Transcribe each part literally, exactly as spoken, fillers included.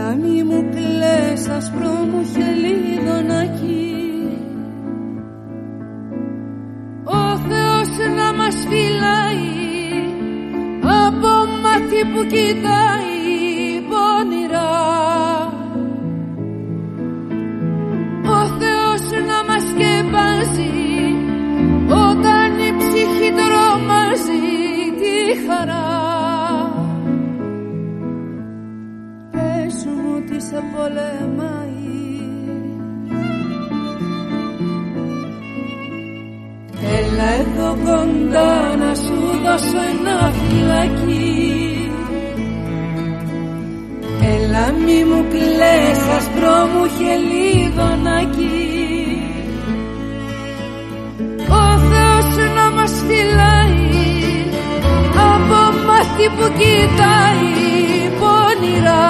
Έλα μη μου κλαις, άσπρο μου χελίδωνακι. Ο Θεός να μας φυλάει από μάτι που κοιτάει πονηρά. Ο Θεός να μας σκεπάζει όταν η ψυχή τρομάζει τη χαρά. Πες μου τι σε πολεμάει, έλα εδώ κοντά να σου δώσω ένα φυλακί. Έλα μη μου κλαις, άσπρο μου χελίδωνακι. Ο Θεός να μας φυλάει από μάτι που κοιτάει πονηρά.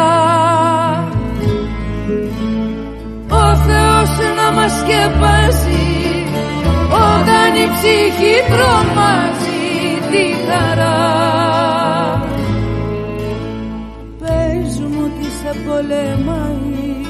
Ο Θεός να μας σκεπάζει όταν η ψυχή τρομάζει τη χαρά. Πες μου τι σε πολεμάει,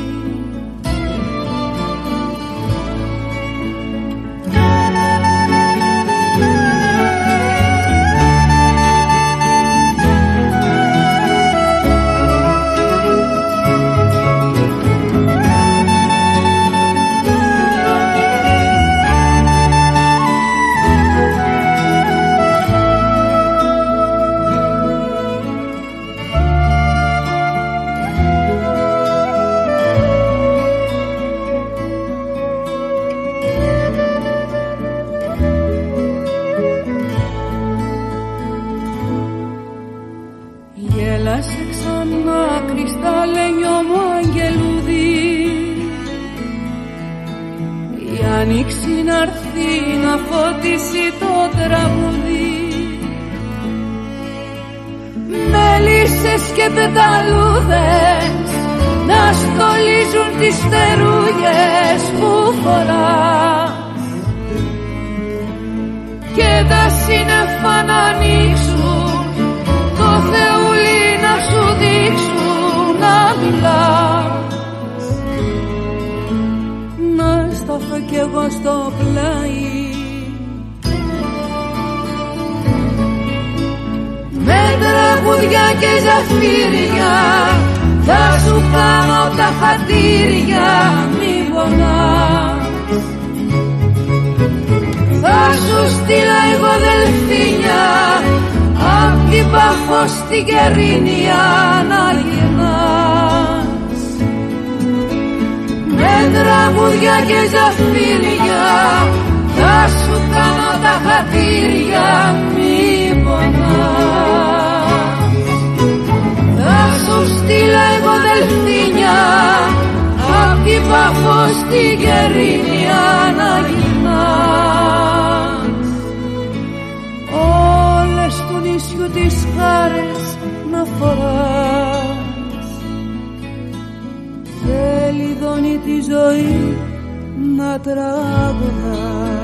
γέλασε ξανά κρυσταλλένιο μου αγγελούδι. Η άνοιξη να'ρθεί να φωτίσει το τραγούδι. Μέλισσες και πεταλούδες να στολίζουν τις φτερούγες που φοράς και τα σύννεφα να ανοίξουν, το Θεούλι να σου δείξουν να μιλάς. Να σταθώ κι εγώ στο πλάι με τραγουδιά και ζαφύρια, θα σου κάνω τα χατήρια, μη πονάς. Θα σου στείλω εγώ δελφίνια απ' την Παφό στην Κερίνια να γυρνάς. Με τραγουδιά και ζαφύρια θα σου κάνω τα χατήρια, μη πονάς. Θα σου στείλω εγώ δελφίνια απ' την Παφό στην Κερίνια να γυρνάς. Όλες του νησιού τις χάρες να φοράς, θέλει δόνει τη ζωή να τραγουδάς.